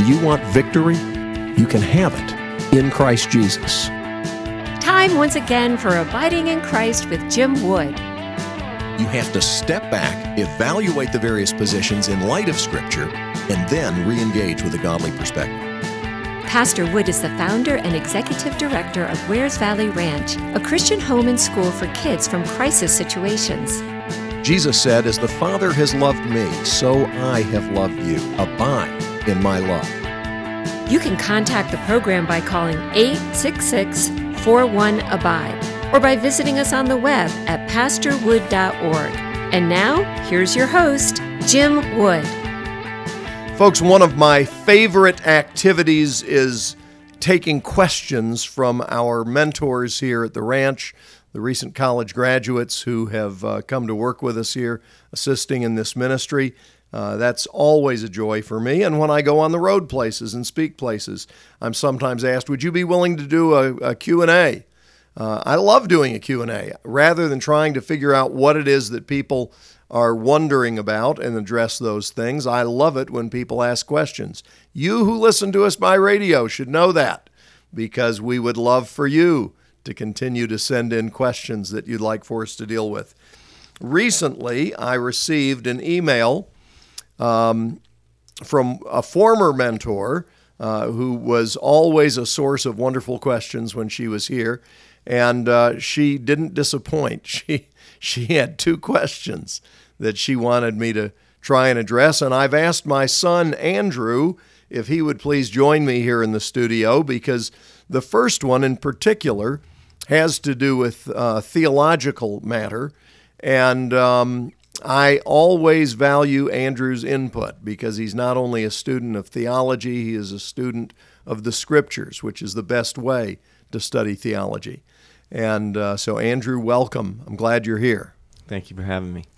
Do you want victory? You can have it in Christ Jesus. Time once again for Abiding in Christ with Jim Wood. You have to step back, evaluate the various positions in light of Scripture, and then re-engage with a godly perspective. Pastor Wood is the founder and executive director of Wares Valley Ranch, a Christian home and school for kids from crisis situations. Jesus said, "As the Father has loved me, so I have loved you. Abide in my love." You can contact the program by calling 866-41-ABIDE or by visiting us on the web at pastorwood.org. And now, here's your host, Jim Wood. Folks, one of my favorite activities is taking questions from our mentors here at the ranch, the recent college graduates who have come to work with us here, assisting in this ministry. That's always a joy for me. And when I go on the road places and speak places, I'm sometimes asked, would you be willing to do a Q&A? I love doing a Q&A. Rather than trying to figure out what it is that people are wondering about and address those things, I love it when people ask questions. You who listen to us by radio should know that, because we would love for you to continue to send in questions that you'd like for us to deal with. Recently, I received an email from a former mentor who was always a source of wonderful questions when she was here, and she didn't disappoint. She had two questions that she wanted me to try and address, and I've asked my son, Andrew, if he would please join me here in the studio, because the first one in particular has to do with theological matter, and I always value Andrew's input because he's not only a student of theology, he is a student of the Scriptures, which is the best way to study theology. And so, Andrew, welcome. I'm glad you're here. Thank you for having me.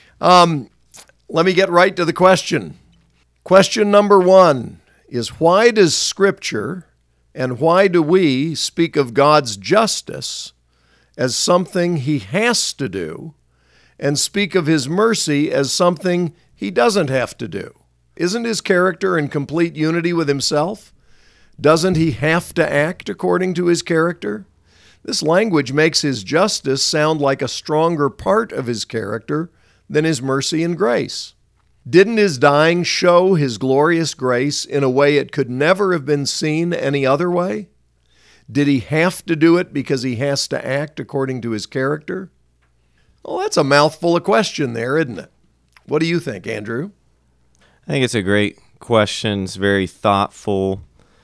Let me get right to the question. Question number one is, why does Scripture and why do we speak of God's justice as something He has to do and speak of His mercy as something He doesn't have to do? Isn't His character in complete unity with Himself? Doesn't He have to act according to His character? This language makes His justice sound like a stronger part of His character than His mercy and grace. Didn't His dying show His glorious grace in a way it could never have been seen any other way? Did He have to do it because He has to act according to His character? Well, that's a mouthful of question there, isn't it? What do you think, Andrew? I think it's a great question. It's very thoughtful.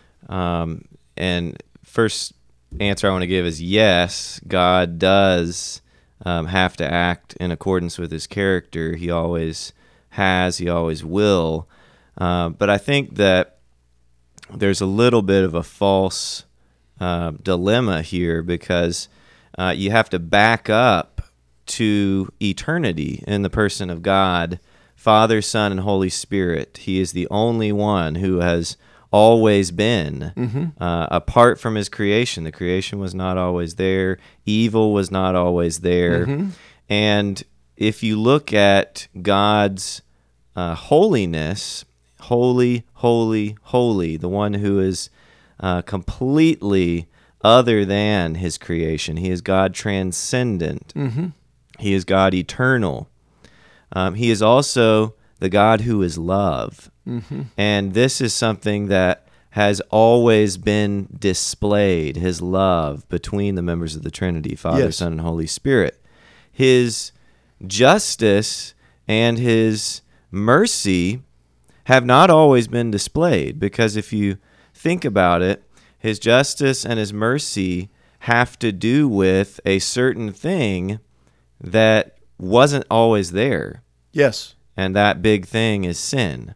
And first answer I want to give is yes, God does have to act in accordance with His character. He always has, He always will. But I think that there's a little bit of a false dilemma here, because you have to back up to eternity in the person of God, Father, Son, and Holy Spirit. He is the only one who has always been apart from His creation. The creation was not always there. Evil was not always there. And if you look at God's holiness, holy, holy, holy, the one who is completely other than His creation. He is God transcendent. He is God eternal. He is also the God who is love. And this is something that has always been displayed, His love between the members of the Trinity, Father, Son, and Holy Spirit. His justice and His mercy have not always been displayed, because if you think about it, His justice and His mercy have to do with a certain thing that wasn't always there. Yes. And that big thing is sin.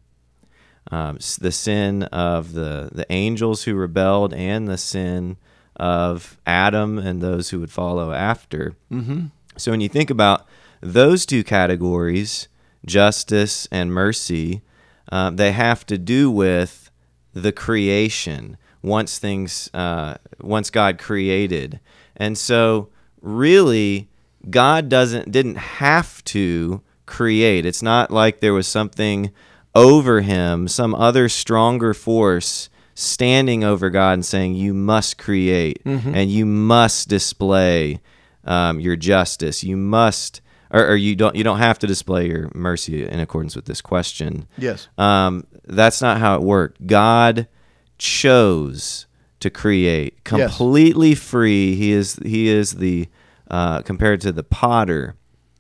The sin of the angels who rebelled, and the sin of Adam and those who would follow after. So when you think about those two categories, justice and mercy, they have to do with the creation once God created. And so really, God didn't have to create. It's not like there was something over him, some other stronger force standing over God and saying, you must create and you must display your justice. You must, or you don't have to display your mercy in accordance with this question. Yes. That's not how it worked. God chose to create completely free. He is the compared to the potter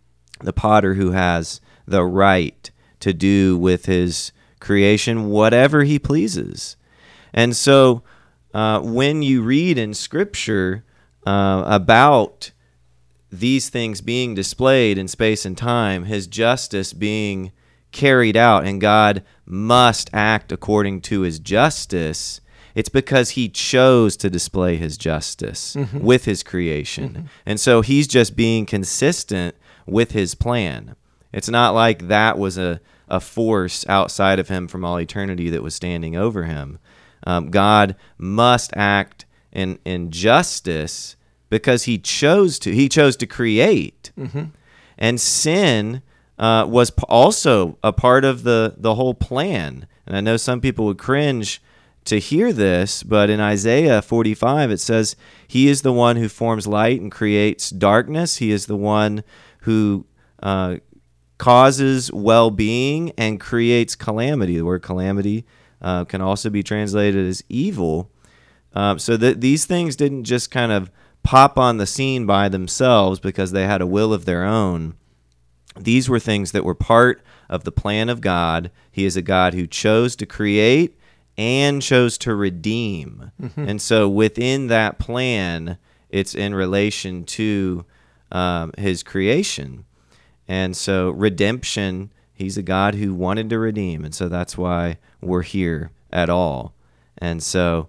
who has the right to do with his creation whatever he pleases. And so when you read in Scripture about these things being displayed in space and time, his justice being carried out, and God must act according to his justice, it's because he chose to display his justice with his creation. And so he's just being consistent with his plan. It's not like that was a force outside of him from all eternity that was standing over him. God must act in justice because he chose to. He chose to create. And sin was also a part of the whole plan. And I know some people would cringe to hear this, but in Isaiah 45 it says, he is the one who forms light and creates darkness. He is the one who causes well-being and creates calamity. The word calamity can also be translated as evil. So that these things didn't just kind of pop on the scene by themselves because they had a will of their own. These were things that were part of the plan of God. He is a God who chose to create and chose to redeem. And so within that plan, it's in relation to his creation. And so redemption, he's a God who wanted to redeem. And so that's why we're here at all. And so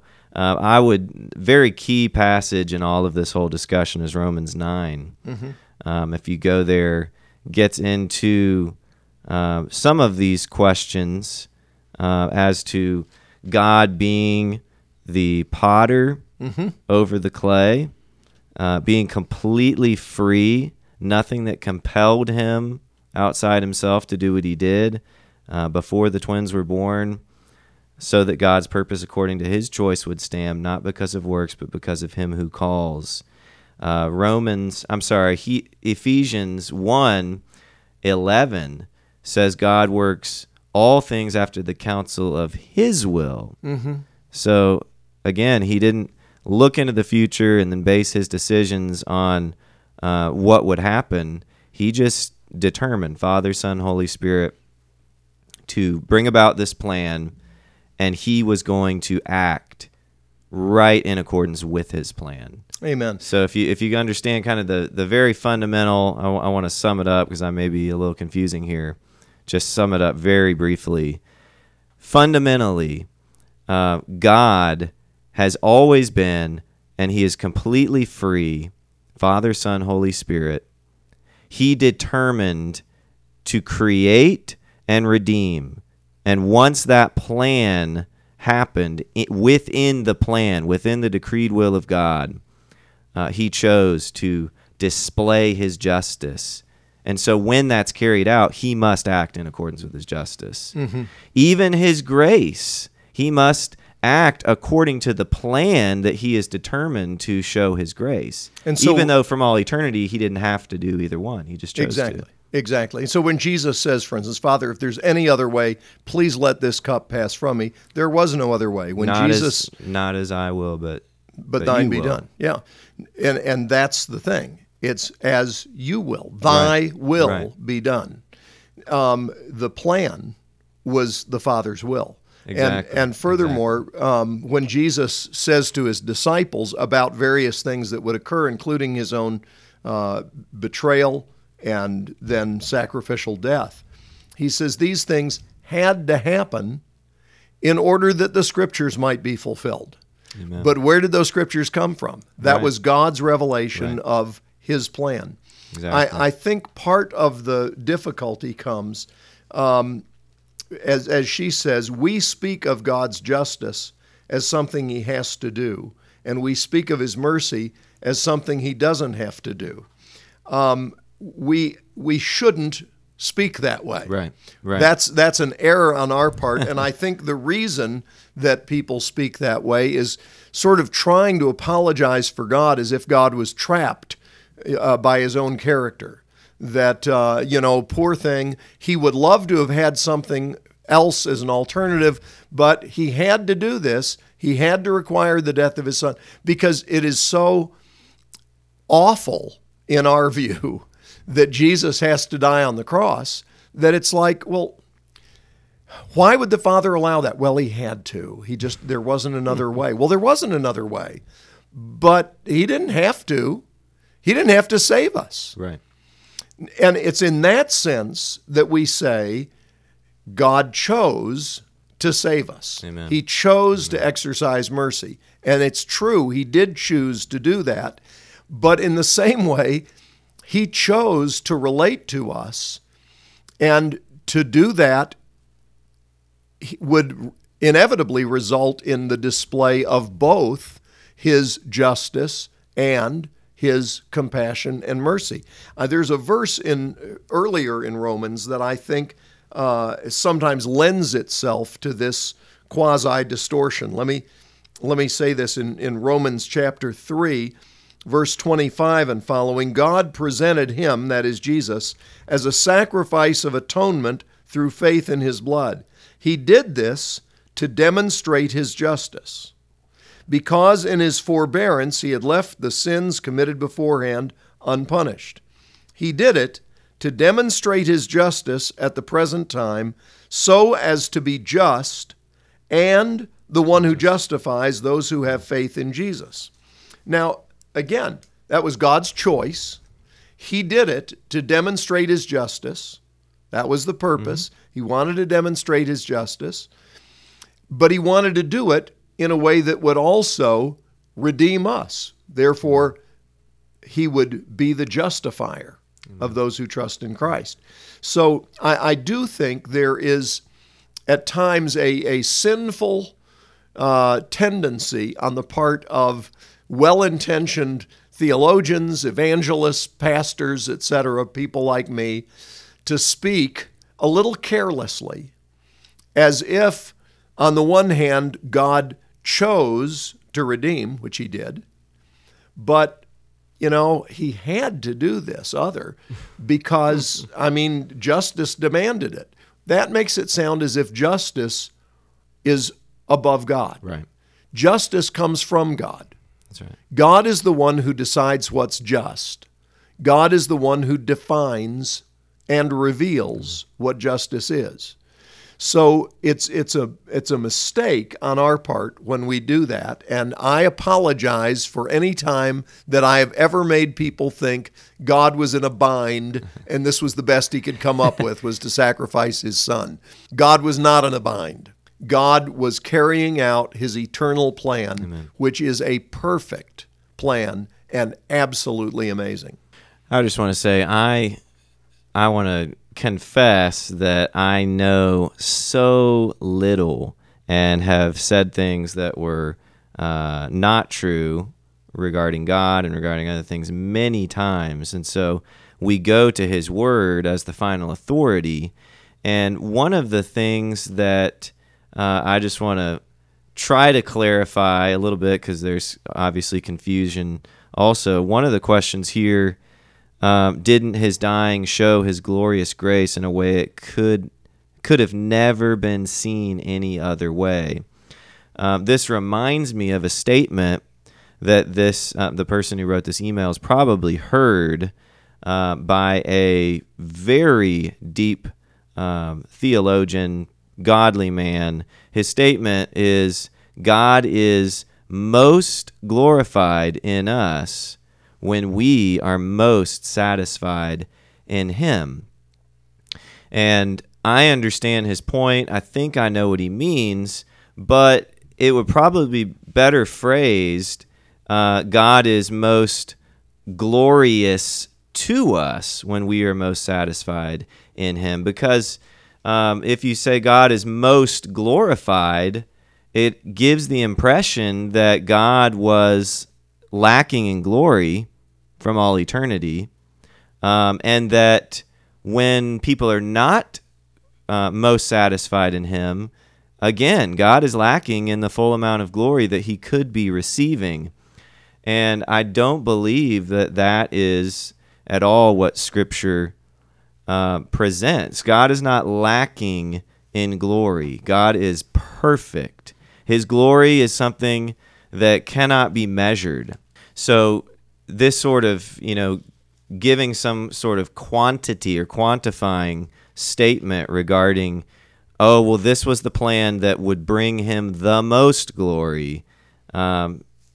very key passage in all of this whole discussion is Romans 9. If you go there, gets into some of these questions as to God being the potter over the clay, being completely free, nothing that compelled him outside himself to do what he did before the twins were born, so that God's purpose according to his choice would stand, not because of works, but because of him who calls. Ephesians 1:11 says God works all things after the counsel of his will. So again, he didn't look into the future and then base his decisions on what would happen. He just determined, Father, Son, Holy Spirit, to bring about this plan, and he was going to act right in accordance with his plan. Amen. So if you understand kind of the very fundamental, I want to sum it up because I may be a little confusing here. Just sum it up very briefly. Fundamentally, God has always been, and he is completely free, Father, Son, Holy Spirit. He determined to create and redeem. And once that plan happened, within the plan, within the decreed will of God, he chose to display his justice. And so when that's carried out, he must act in accordance with his justice. Even his grace, he must act according to the plan that he is determined to show his grace. And so, even though from all eternity he didn't have to do either one, he just chose to. Exactly. So when Jesus says, for instance, Father, if there's any other way, please let this cup pass from me, there was no other way. When not as I will, but thine be done. Yeah. And that's the thing. It's as you will. Thy will be done. The plan was the Father's will. Exactly. And furthermore, when Jesus says to his disciples about various things that would occur, including his own betrayal and then sacrificial death, he says these things had to happen in order that the Scriptures might be fulfilled. Amen. But where did those Scriptures come from? That was God's revelation of his plan. Exactly. I think part of the difficulty comes, as she says, we speak of God's justice as something he has to do, and we speak of his mercy as something he doesn't have to do. We shouldn't speak that way. Right. Right. That's an error on our part, and I think the reason that people speak that way is sort of trying to apologize for God as if God was trapped by his own character. That, poor thing, he would love to have had something else as an alternative, but he had to do this. He had to require the death of his son because it is so awful in our view that Jesus has to die on the cross that it's like, well, why would the Father allow that? Well, he had to. There wasn't another way. Well, there wasn't another way, but he didn't have to. He didn't have to save us. Right. And it's in that sense that we say God chose to save us. Amen. He chose to exercise mercy. And it's true, he did choose to do that. But in the same way, he chose to relate to us. And to do that would inevitably result in the display of both his justice and his compassion and mercy. There's a verse earlier in Romans that I think sometimes lends itself to this quasi-distortion. Let me say this in Romans chapter 3, verse 25 and following. God presented him, that is Jesus, as a sacrifice of atonement through faith in his blood. He did this to demonstrate his justice, because in his forbearance he had left the sins committed beforehand unpunished. He did it to demonstrate his justice at the present time, so as to be just and the one who justifies those who have faith in Jesus. Now, again, that was God's choice. He did it to demonstrate his justice. That was the purpose. Mm-hmm. He wanted to demonstrate his justice, but he wanted to do it in a way that would also redeem us. Therefore, he would be the justifier of those who trust in Christ. So I do think there is at times a sinful tendency on the part of well-intentioned theologians, evangelists, pastors, etc., people like me, to speak a little carelessly, as if, on the one hand, God chose to redeem, which he did, but he had to do this because, justice demanded it. That makes it sound as if justice is above God. Right. Justice comes from God. That's right. God is the one who decides what's just. God is the one who defines and reveals what justice is. So it's a mistake on our part when we do that, and I apologize for any time that I have ever made people think God was in a bind and this was the best he could come up with, was to sacrifice his son. God was not in a bind. God was carrying out his eternal plan, Amen. Which is a perfect plan and absolutely amazing. I just want to say I want to confess that I know so little and have said things that were not true regarding God and regarding other things many times. And so we go to his word as the final authority. And one of the things that I just want to try to clarify a little bit, because there's obviously confusion also. One of the questions here, didn't his dying show his glorious grace in a way it could have never been seen any other way? This reminds me of a statement that the person who wrote this email has probably heard by a very deep theologian, godly man. His statement is, God is most glorified in us when we are most satisfied in him. And I understand his point. I think I know what he means, but it would probably be better phrased, God is most glorious to us when we are most satisfied in him. Because if you say God is most glorified, it gives the impression that God was lacking in glory from all eternity, and that when people are not most satisfied in him, again, God is lacking in the full amount of glory that he could be receiving. And I don't believe that that is at all what Scripture presents. God is not lacking in glory. God is perfect. His glory is something that cannot be measured. So this sort of, giving some sort of quantity or quantifying statement regarding, oh, well, this was the plan that would bring him the most glory. Not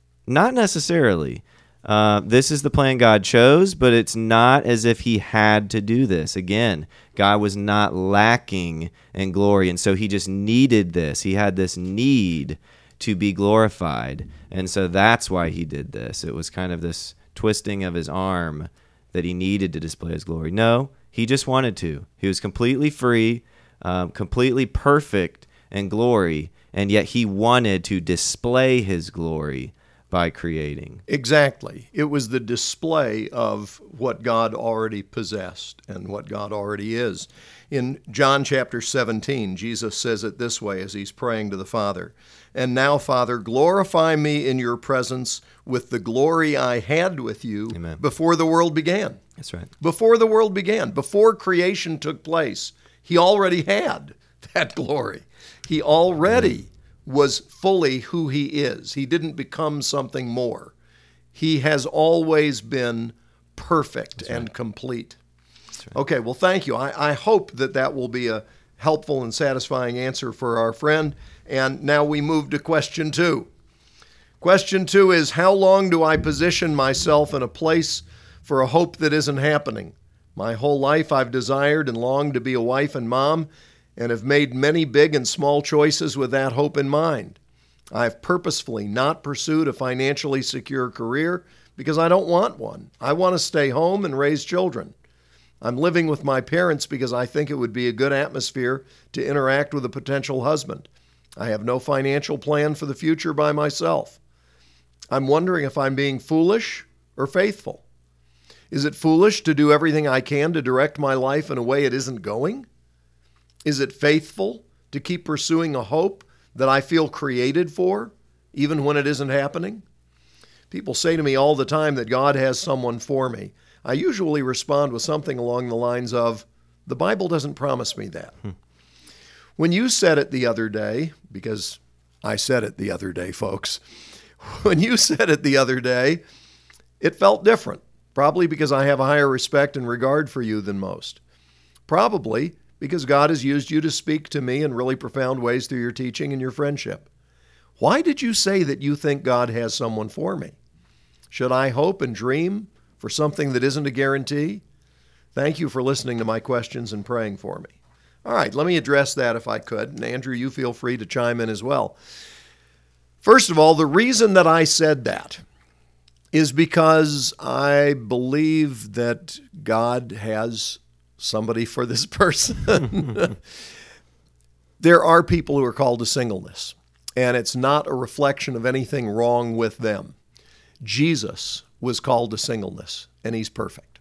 necessarily. This is the plan God chose, but it's not as if he had to do this. Again, God was not lacking in glory, and so he just needed this. He had this need to be glorified, and so that's why he did this. It was kind of this twisting of his arm that he needed to display his glory. No, he just wanted to. He was completely free, completely perfect in glory, and yet he wanted to display his glory by creating. Exactly. It was the display of what God already possessed and what God already is. In John chapter 17, Jesus says it this way as he's praying to the Father. And now, Father, glorify me in your presence with the glory I had with you Amen. Before the world began. That's right. Before the world began, before creation took place, he already had that glory. He already was fully who he is. He didn't become something more. He has always been perfect and complete. Right. Okay, well, thank you. I hope that will be a helpful and satisfying answer for our friend. And now we move to question 2. Question 2 is, how long do I position myself in a place for a hope that isn't happening? My whole life I've desired and longed to be a wife and mom, and have made many big and small choices with that hope in mind. I've purposefully not pursued a financially secure career because I don't want one. I want to stay home and raise children. I'm living with my parents because I think it would be a good atmosphere to interact with a potential husband. I have no financial plan for the future by myself. I'm wondering if I'm being foolish or faithful. Is it foolish to do everything I can to direct my life in a way it isn't going? Is it faithful to keep pursuing a hope that I feel created for, even when it isn't happening? People say to me all the time that God has someone for me. I usually respond with something along the lines of, the Bible doesn't promise me that. When you said it the other day, because I said it the other day, folks, when you said it the other day, it felt different, probably because I have a higher respect and regard for you than most. Probably because God has used you to speak to me in really profound ways through your teaching and your friendship. Why did you say that you think God has someone for me? Should I hope and dream for something that isn't a guarantee? Thank you for listening to my questions and praying for me. All right, let me address that if I could. And Andrew, you feel free to chime in as well. First of all, the reason that I said that is because I believe that God has somebody for this person. There are people who are called to singleness, and it's not a reflection of anything wrong with them. Jesus was called to singleness, and he's perfect.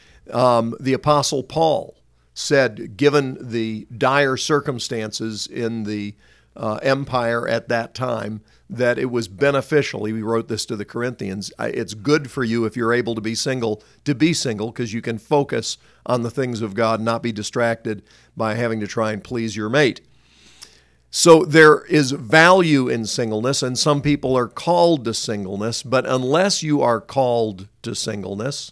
The Apostle Paul said, given the dire circumstances in the empire at that time, that it was beneficial. He wrote this to the Corinthians. It's good for you if you're able to be single because you can focus on the things of God, not be distracted by having to try and please your mate. So there is value in singleness, and some people are called to singleness, but unless you are called to singleness,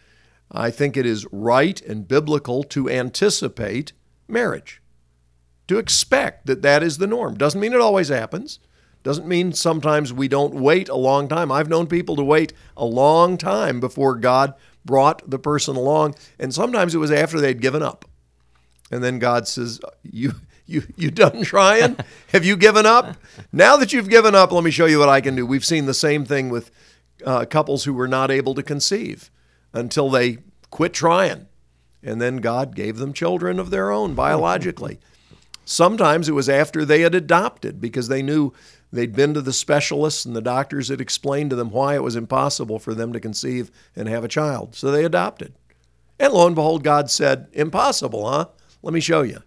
I think it is right and biblical to anticipate marriage, to expect that that is the norm. Doesn't mean it always happens. Doesn't mean sometimes we don't wait a long time. I've known people to wait a long time before God brought the person along, and sometimes it was after they'd given up. And then God says, you done trying? Have you given up? Now that you've given up, let me show you what I can do. We've seen the same thing with couples who were not able to conceive until they quit trying. And then God gave them children of their own biologically. Sometimes it was after they had adopted because they knew they'd been to the specialists and the doctors had explained to them why it was impossible for them to conceive and have a child. So they adopted. And lo and behold, God said, impossible, huh? Let me show you.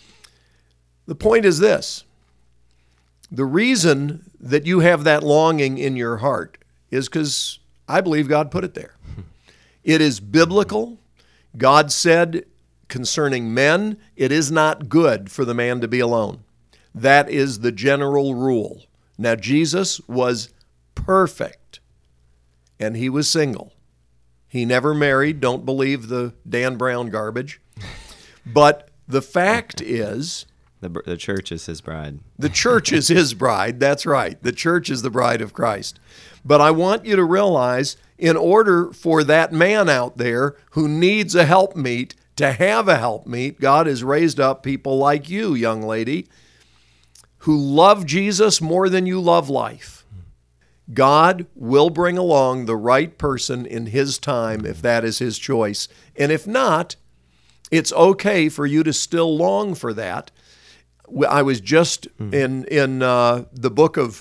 The point is this. The reason that you have that longing in your heart is because I believe God put it there. It is biblical. God said concerning men, it is not good for the man to be alone. That is the general rule. Now, Jesus was perfect, and he was single. He never married. Don't believe the Dan Brown garbage. But the fact is, the church is his bride. The church is his bride. That's right. The church is the bride of Christ. But I want you to realize, in order for that man out there who needs a helpmeet to have a helpmeet, God has raised up people like you, young lady, who love Jesus more than you love life. God will bring along the right person in his time if that is his choice. And if not, it's okay for you to still long for that. I was just in the book of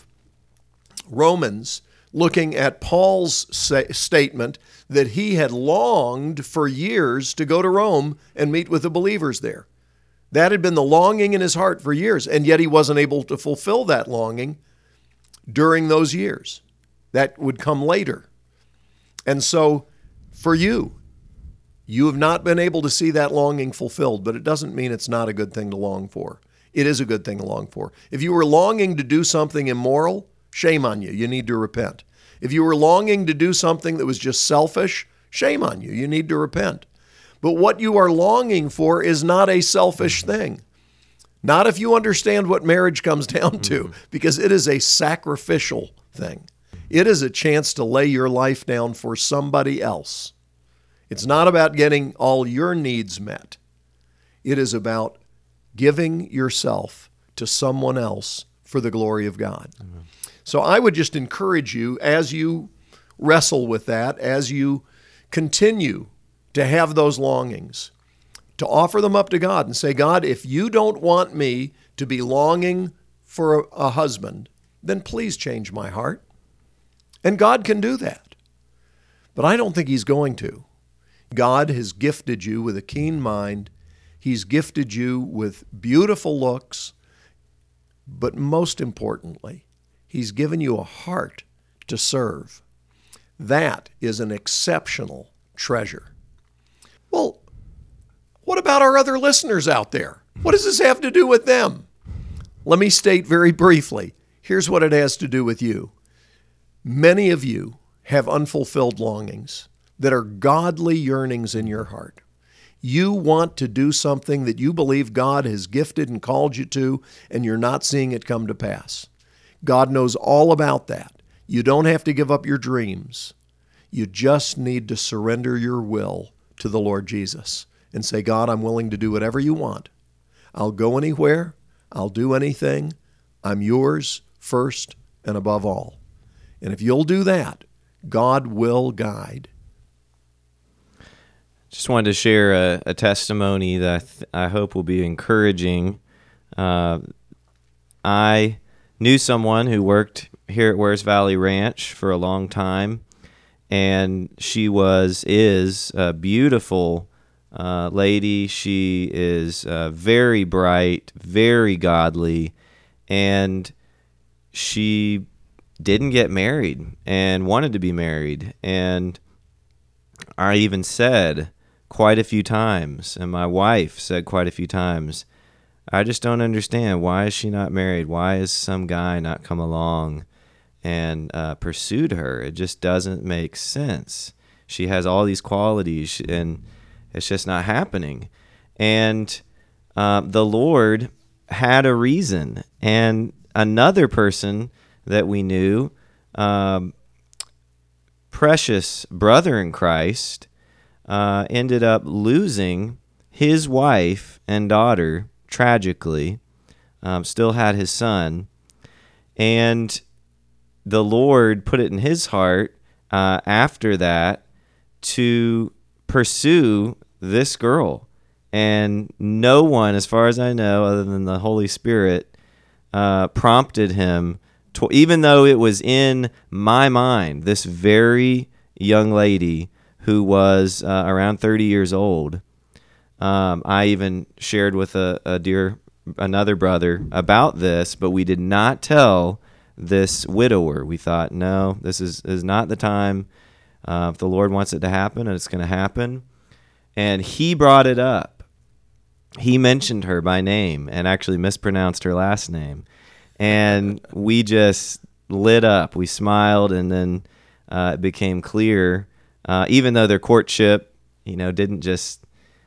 Romans looking at Paul's statement that he had longed for years to go to Rome and meet with the believers there. That had been the longing in his heart for years, and yet he wasn't able to fulfill that longing during those years. That would come later. And so for you have not been able to see that longing fulfilled, but it doesn't mean it's not a good thing to long for. It is a good thing to long for. If you were longing to do something immoral, shame on you. You need to repent. If you were longing to do something that was just selfish, shame on you. You need to repent. But what you are longing for is not a selfish thing. Not if you understand what marriage comes down to, because it is a sacrificial thing. It is a chance to lay your life down for somebody else. It's not about getting all your needs met. It is about giving yourself to someone else for the glory of God. Amen. So I would just encourage you, as you wrestle with that, as you continue to have those longings, to offer them up to God and say, God, if you don't want me to be longing for a husband, then please change my heart. And God can do that. But I don't think he's going to. God has gifted you with a keen mind. He's gifted you with beautiful looks. But most importantly, he's given you a heart to serve. That is an exceptional treasure. Well, what about our other listeners out there? What does this have to do with them? Let me state very briefly. Here's what it has to do with you. Many of you have unfulfilled longings that are godly yearnings in your heart. You want to do something that you believe God has gifted and called you to, and you're not seeing it come to pass. God knows all about that. You don't have to give up your dreams. You just need to surrender your will to the Lord Jesus and say, God, I'm willing to do whatever you want. I'll go anywhere. I'll do anything. I'm yours first and above all. And if you'll do that, God will guide. Just wanted to share a testimony that I hope will be encouraging. I knew someone who worked here at Wears Valley Ranch for a long time, and she is a beautiful lady. She is very bright, very godly, and she didn't get married and wanted to be married. And I even said quite a few times, and my wife said quite a few times, I just don't understand. Why is she not married? Why has some guy not come along and pursued her? It just doesn't make sense. She has all these qualities, and it's just not happening. And the Lord had a reason. And another person that we knew, precious brother in Christ, ended up losing his wife and daughter tragically, still had his son, and the Lord put it in his heart after that to pursue this girl. And no one, as far as I know, other than the Holy Spirit, prompted him to, even though it was in my mind, this very young lady who was around 30 years old. I even shared with another brother about this, but we did not tell this widower. We thought, no, this is not the time. If the Lord wants it to happen, and it's going to happen. And he brought it up. He mentioned her by name and actually mispronounced her last name. And we just lit up. We smiled, and then it became clear, even though their courtship, didn't just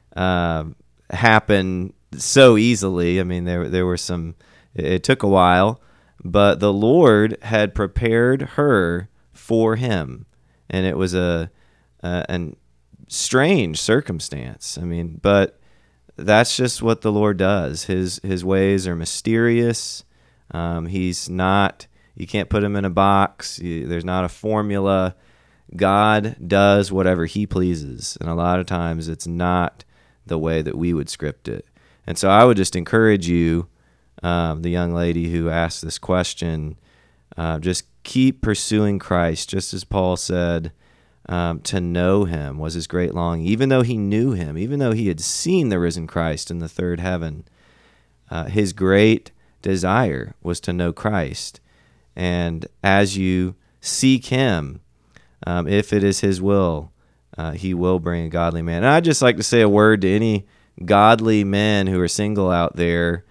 happen so easily. I mean, there were some. It took a while, but the Lord had prepared her for him, and it was a strange circumstance. I mean, but that's just what the Lord does. His ways are mysterious. He's not. You can't put him in a box. There's not a formula. God does whatever he pleases, and a lot of times it's not the way that we would script it. And so I would just encourage you, the young lady who asked this question, just keep pursuing Christ, just as Paul said, to know him was his great longing. Even though he knew him, even though he had seen the risen Christ in the third heaven, his great desire was to know Christ. And as you seek him, if it is his will, he will bring a godly man. And I'd just like to say a word to any godly men who are single out there.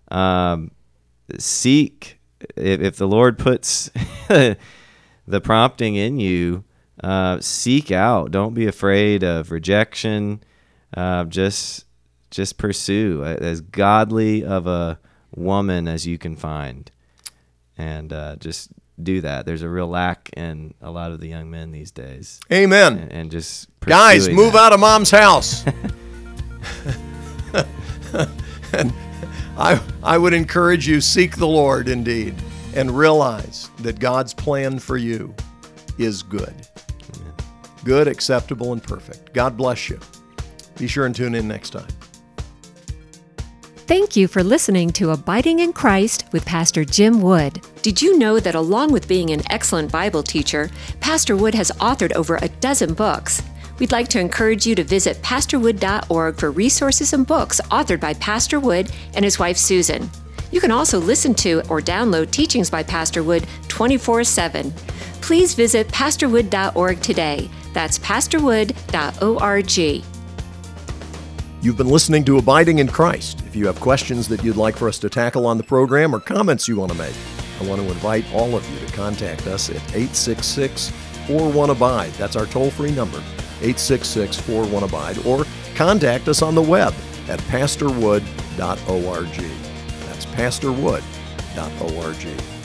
Seek, if the Lord puts the prompting in you, seek out. Don't be afraid of rejection. Just pursue as godly of a woman as you can find. And just do that. There's a real lack in a lot of the young men these days. Amen. And just guys, move that. out of mom's house. And I would encourage you, seek the Lord indeed, and realize that God's plan for you is good. Amen. Good, acceptable, and perfect. God bless you. Be sure and tune in next time. Thank you for listening to Abiding in Christ with Pastor Jim Wood. Did you know that along with being an excellent Bible teacher, Pastor Wood has authored over a dozen books? We'd like to encourage you to visit pastorwood.org for resources and books authored by Pastor Wood and his wife Susan. You can also listen to or download teachings by Pastor Wood 24/7. Please visit pastorwood.org today. That's pastorwood.org. You've been listening to Abiding in Christ. If you have questions that you'd like for us to tackle on the program or comments you want to make, I want to invite all of you to contact us at 866-41-ABIDE. That's our toll-free number, 866-41-ABIDE, or contact us on the web at pastorwood.org. That's pastorwood.org.